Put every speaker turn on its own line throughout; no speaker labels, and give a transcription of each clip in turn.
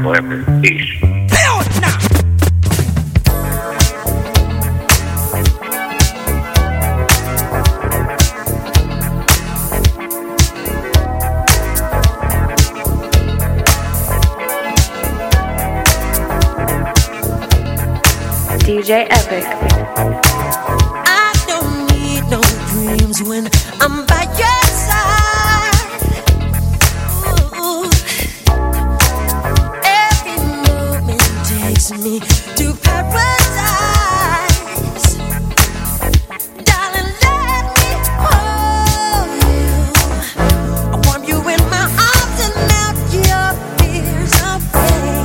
forever. Peace.
Hell nah.
DJ Epic.
I don't need no dreams when I'm by your side. Ooh. Every moment takes me to paradise. Darling, let me hold you. I warm you in my arms and melt your fears away.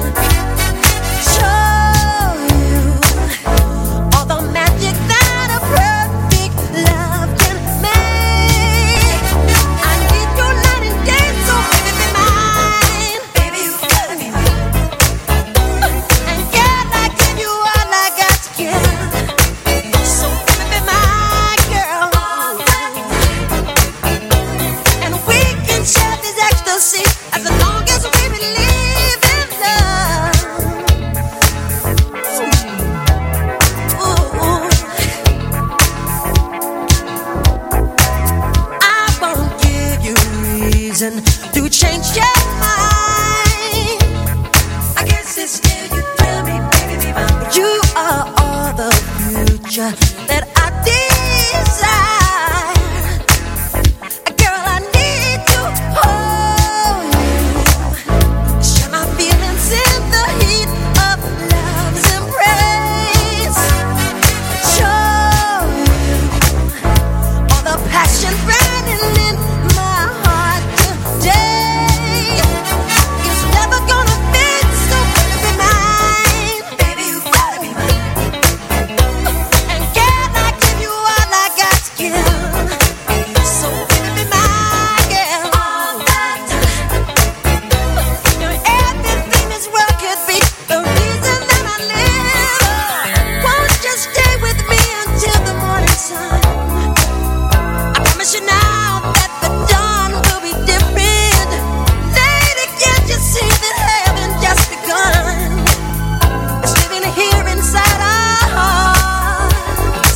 Show you all the magic that a perfect love can make. I need you night and day, so baby be mine. Baby, you gotta be mine. And can I give you all I got to give? So baby be my girl. And we can share this ecstasy as long as we believe in love. Ooh. I won't give you reason to change your mind. I guess it's still you tell me, baby, be mine. You are all the future that I desire. Girl, I need to hold you. Share my feelings in the heat of love's embrace. Show you all the passion burning in my heart today. It's never gonna fade, so baby be mine. Baby, you gotta be mine. And can I give you all I got to give? So baby be my girl. All the time. Everything this world could be the reason that I live. Won't you stay with me until the morning sun? I promise you now that the dawn will be different. Lady, can't you see that heaven just begun? It's living here inside our hearts.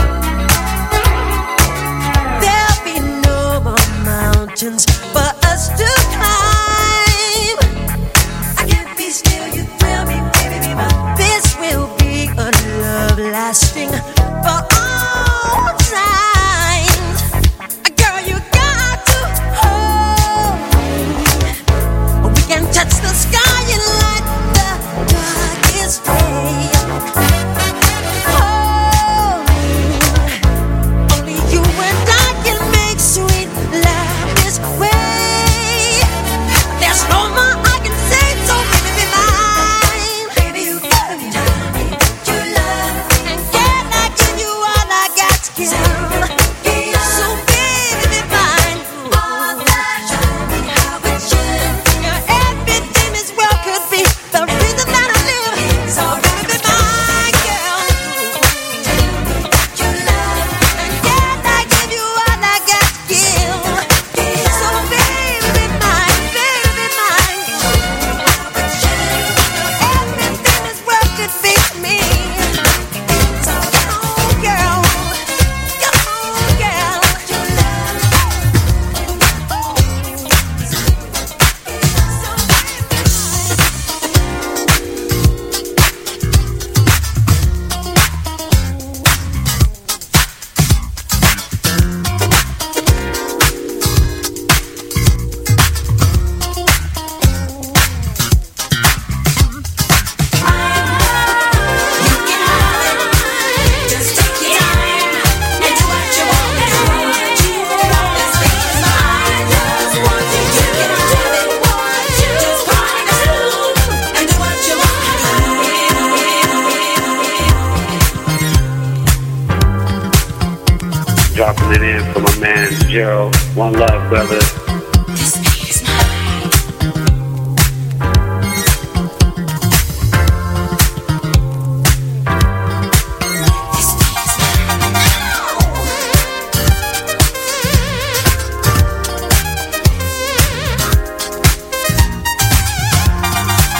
There'll be no more mountains for us to climb. I can't be still, you thrill me, baby, be mine. This will be a love lasting for all time. Girl, you got to hold me. We can touch the sky and light the darkest day. Hold me. Only you and I can make sweet love this way. There's no more I can say, so baby be mine. Baby, you gotta tell me that you love me. And can I give you all I got to give? So baby be mine. All that, show me how it should. Everything this world could be the reason that I live. So baby be my girl. You love me. And can I give you all I got to give? So baby be mine, baby be mine. Everything this world could be me. So come on, girl. Come on, girl. You love me. Just take your time and do what you want. This feeling's mine. Just want to get into it. Just party now and do what you want.
Dropping it in for my man Gerald. One love, brother.
This beat is mine. This beat is mine.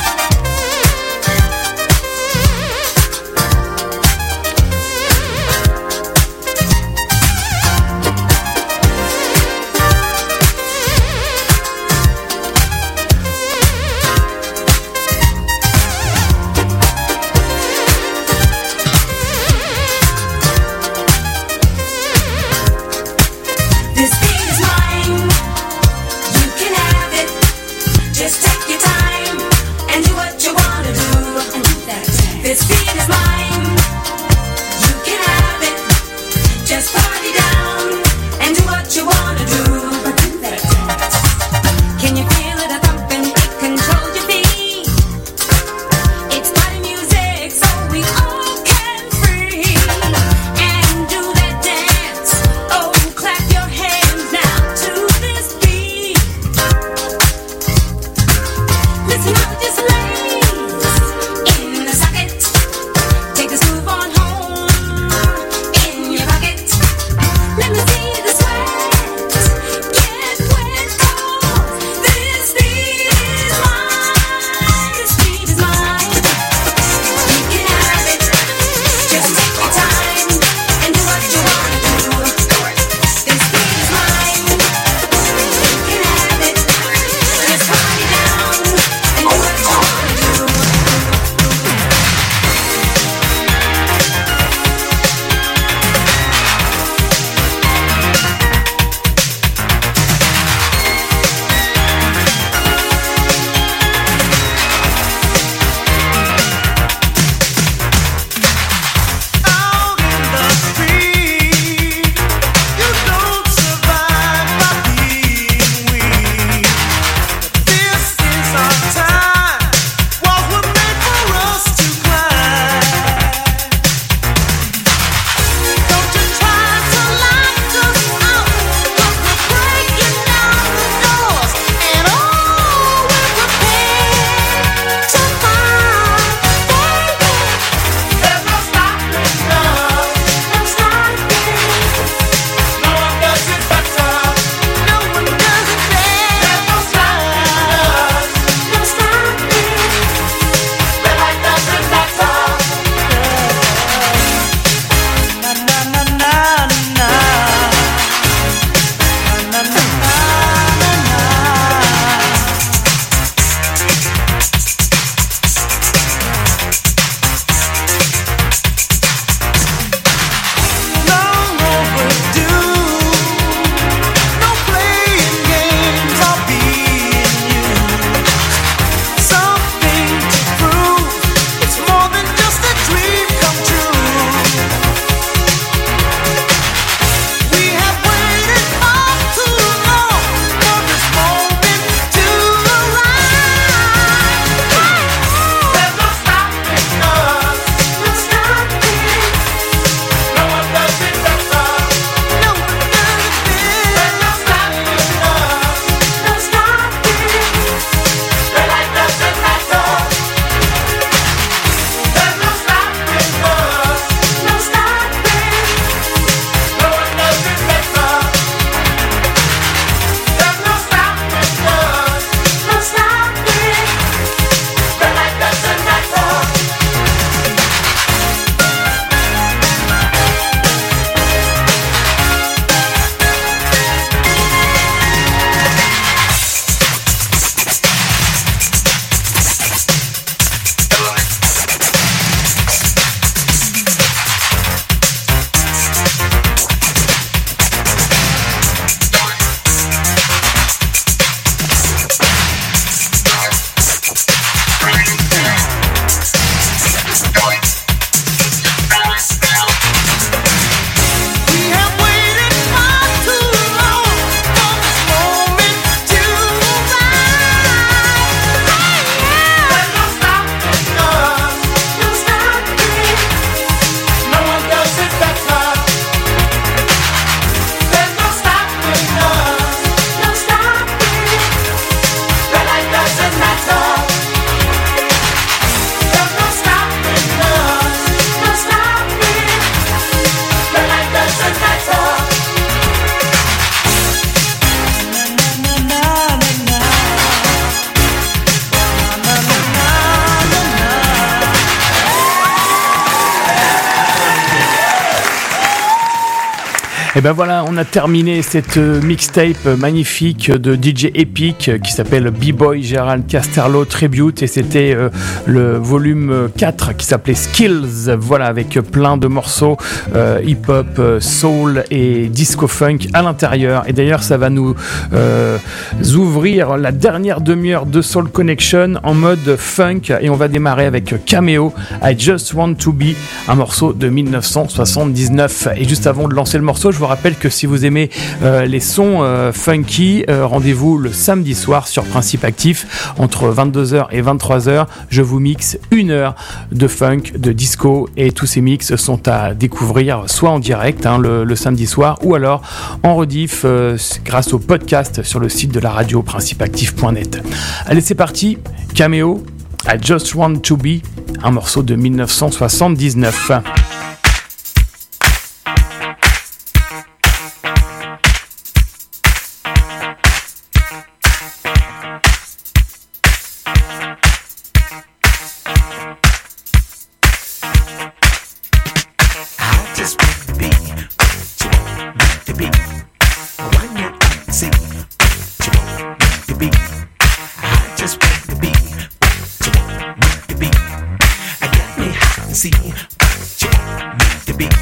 Et ben voilà, on a terminé cette mixtape magnifique de DJ Epic qui s'appelle B-Boy Gerald Casterlo Tribute, et c'était le volume 4 qui s'appelait Skills, voilà, avec plein de morceaux hip-hop, soul et disco-funk à l'intérieur. Et d'ailleurs, ça va nous ouvrir la dernière demi-heure de Soul Connection en mode funk, et on va démarrer avec Cameo, I Just Want To Be, un morceau de 1979. Et juste avant de lancer le morceau, je vous rappelle que si vous aimez les sons funky, rendez-vous le samedi soir sur Principe Actif entre 22h et 23h. Je vous mixe 1 heure de funk, de disco, et tous ces mix sont à découvrir soit en direct le samedi soir, ou alors en rediff grâce au podcast sur le site de la radio principeactif.net. Allez, c'est parti, Cameo, I Just Want To Be, un morceau de 1979.
See what you want me to be.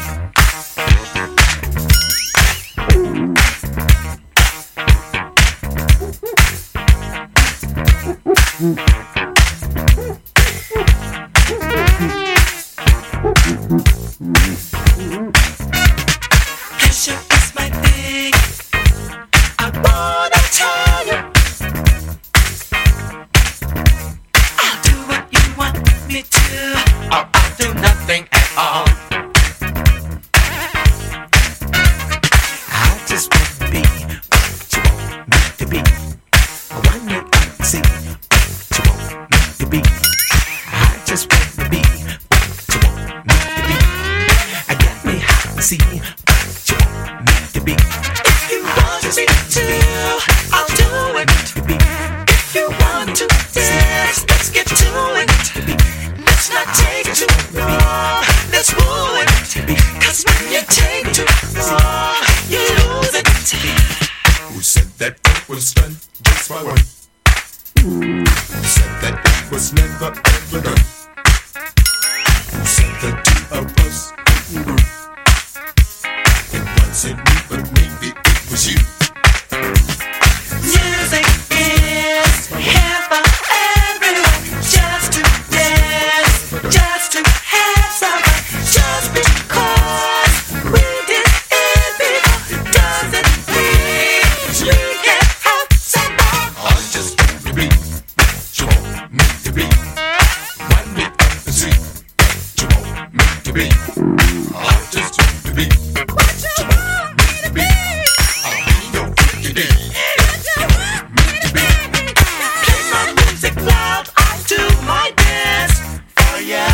Pressure is my thing. I wanna tell you, I'll do what you want me to, or I'll do nothing at all. I just want to be what you want me to be. I want you to see what you want me to be. I just want to be what you want me to be. I got me hot to see what you want me to be. If you want me to, I'll do it. If you want to dance, let's get to it. Let's not take too long, let's woo it. Cause when you take too long, you lose it.
Who said that it was done just by one? Who said that it was never ever done? Who said the two of us couldn't grow? It wasn't me, but maybe it was you.
Music is here for everyone, just to dance, just to have some fun, just because we did it before doesn't mean we can't have some fun.
I just want to be what you want me to be. One bit of the sea, what you want me to be. I just want to be what you want me to be. I'll be your kitty.
Play my music loud, I'll do my best for you.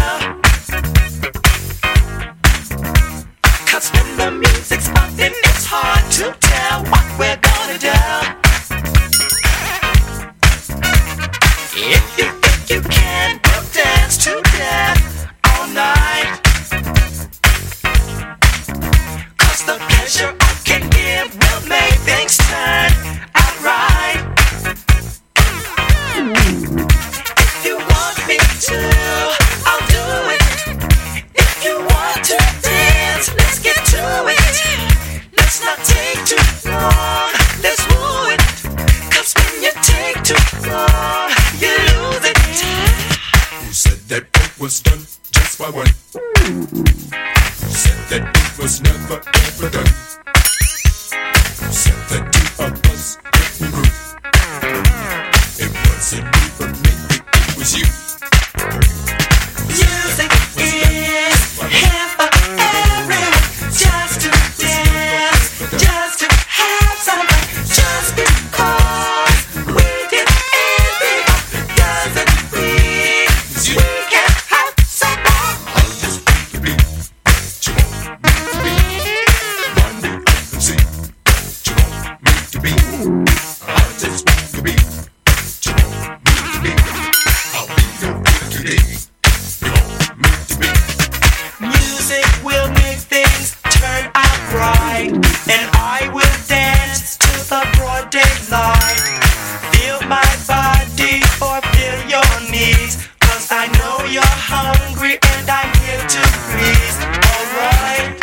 Cause when the music's bumping, it's hard to tell what we're gonna do. If you think you can, we'll dance to death all night. Cause the pleasure I can give will make things turn out right. If you want me to, I'll do it. If you want to dance, let's get to it. Let's not take too long, let's woo it. Cause when you take too long, you lose it.
Who said that it was done just by one? Who said that it was never ever done? Who said the two of us couldn't grow? It wasn't me, but maybe it was you.
Music is here for everyone, just to dance, just to have some fun, just because we did it before doesn't mean we can't have some fun.
I just want to be what you want me to be. One day I can see what you want me to be. I just want to be what you want me to be. I'll be
I know you're hungry and I'm here to please. Alright.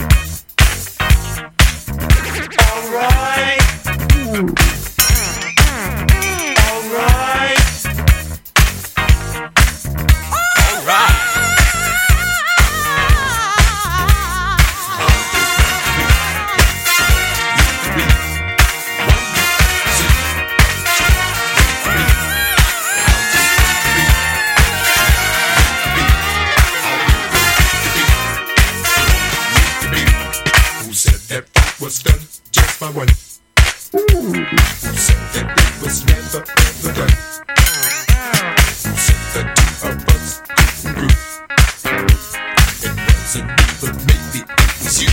Alright. Alright. Alright.
Was done just by one. Who said that it was never ever done? Who said that to a bus group? It wasn't me, but maybe it was you.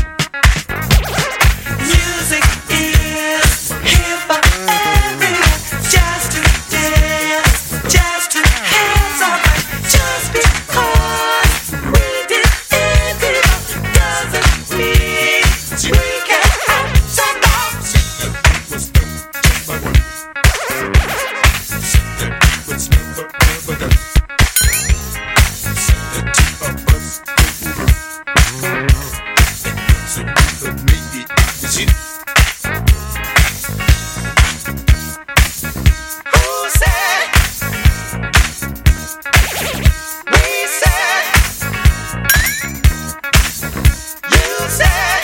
Music is here for everyone, just to dance, just to have some fun. Just because we did it doesn't mean we can't have some fun.
Said that it was done just by one. Said that it was never ever done. Said that to a bus group. It wasn't me, but maybe it was you.
Who said? We said. You said.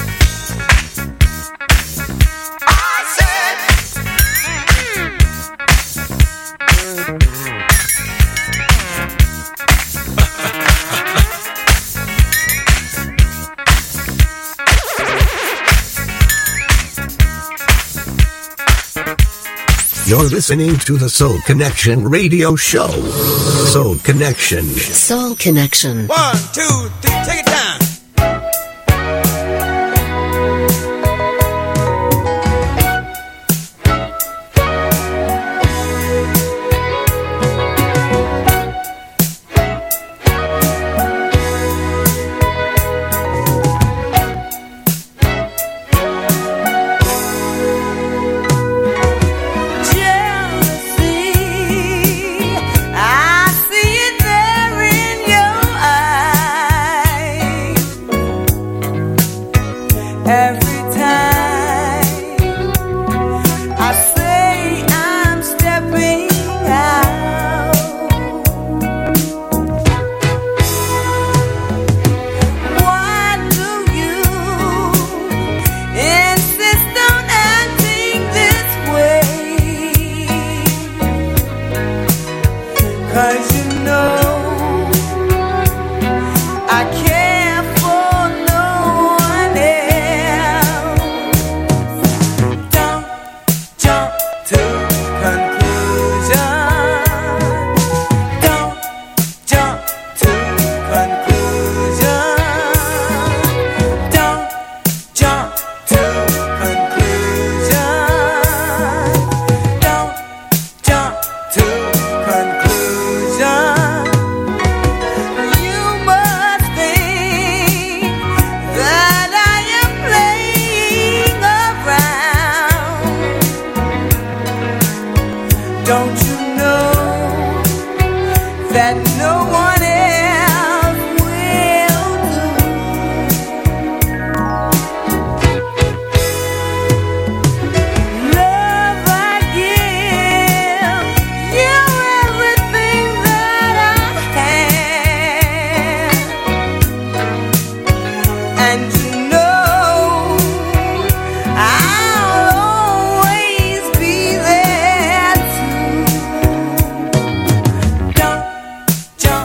I said.
You're listening to the Soul Connection radio show. Soul Connection.
Soul Connection.
1, 2, 3, take it down.
I see it there in your eyes. Every time I say I'm stepping out, why do you insist on acting this way? 'Cause you know I care for no one else. Don't jump to conclusions. Don't jump to conclusions. Don't jump to conclusions. Don't jump to conclusions. You must think that I am playing around. Don't you know that no one else will do? Love I give you everything that I have, and you know I'll always be there too. Don't jump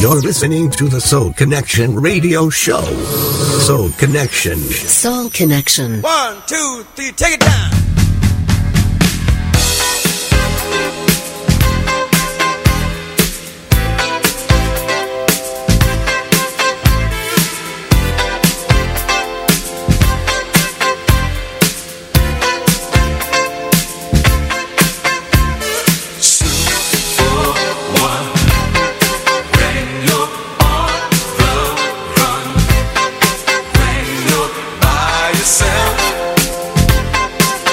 You're listening to the Soul Connection radio show. Soul Connection.
Soul Connection.
1, 2, 3, take it down.
By yourself.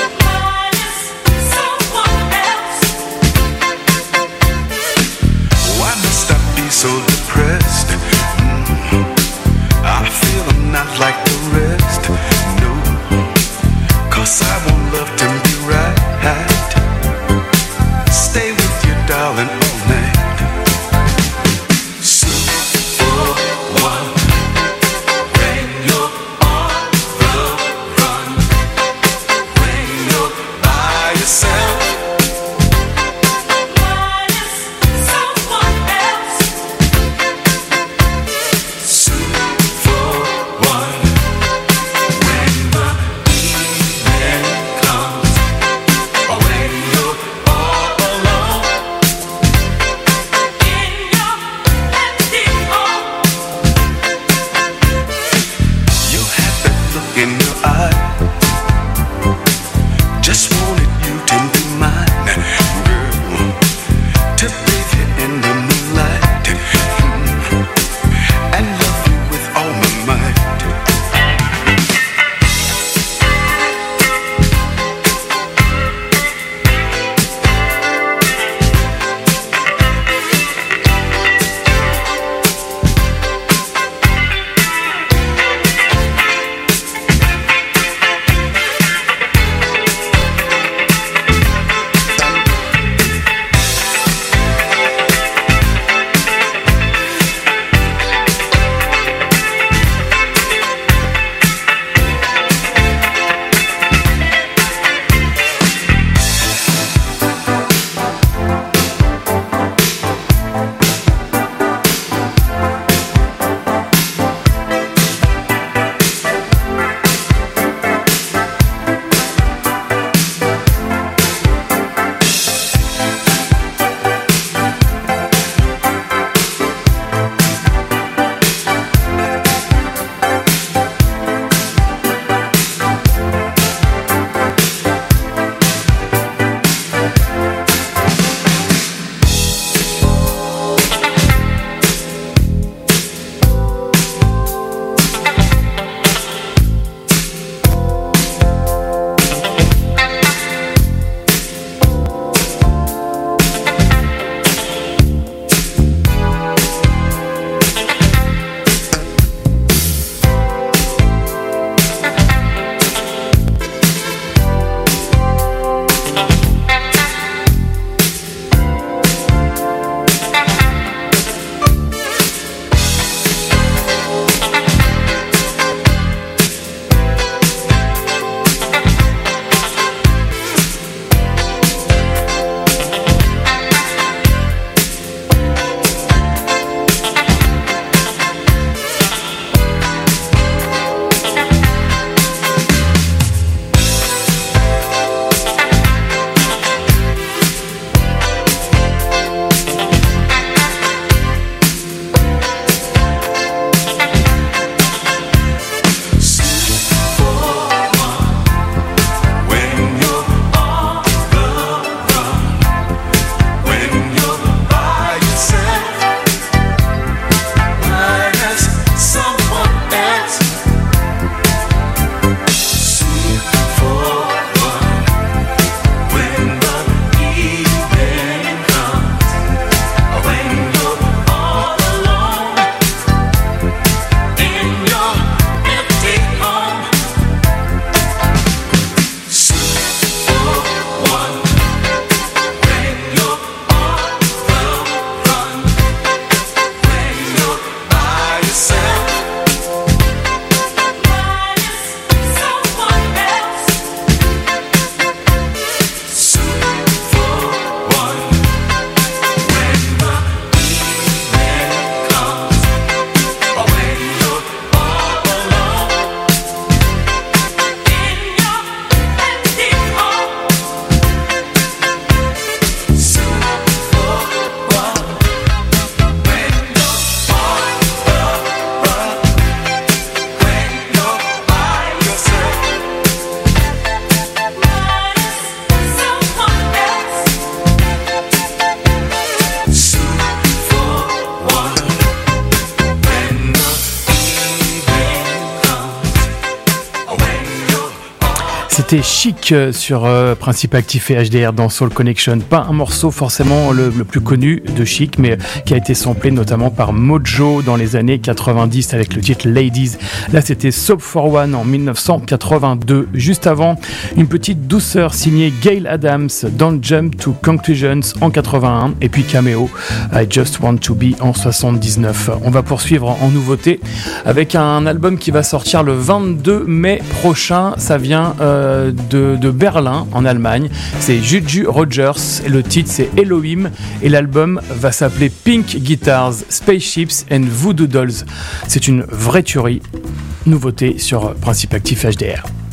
C'était Chic sur Principe Actif et HDR dans Soul Connection. Pas un morceau forcément le plus connu de Chic, mais qui a été samplé notamment par Mojo dans les années 90 avec le titre Ladies. Là, c'était Soap for One en 1982. Juste avant, une petite douceur signée Gail Adams, Don't Jump to Conclusions en 81, et puis Cameo, I Just Want to Be en 79. On va poursuivre en nouveauté avec un album qui va sortir le 22 mai prochain. Ça vient de Berlin en Allemagne. C'est Juju Rogers et le titre c'est Elohim et l'album va s'appeler Pink Guitars, Spaceships and Voodoo Dolls. C'est une vraie tuerie. Nouveauté sur Principe Actif HDR.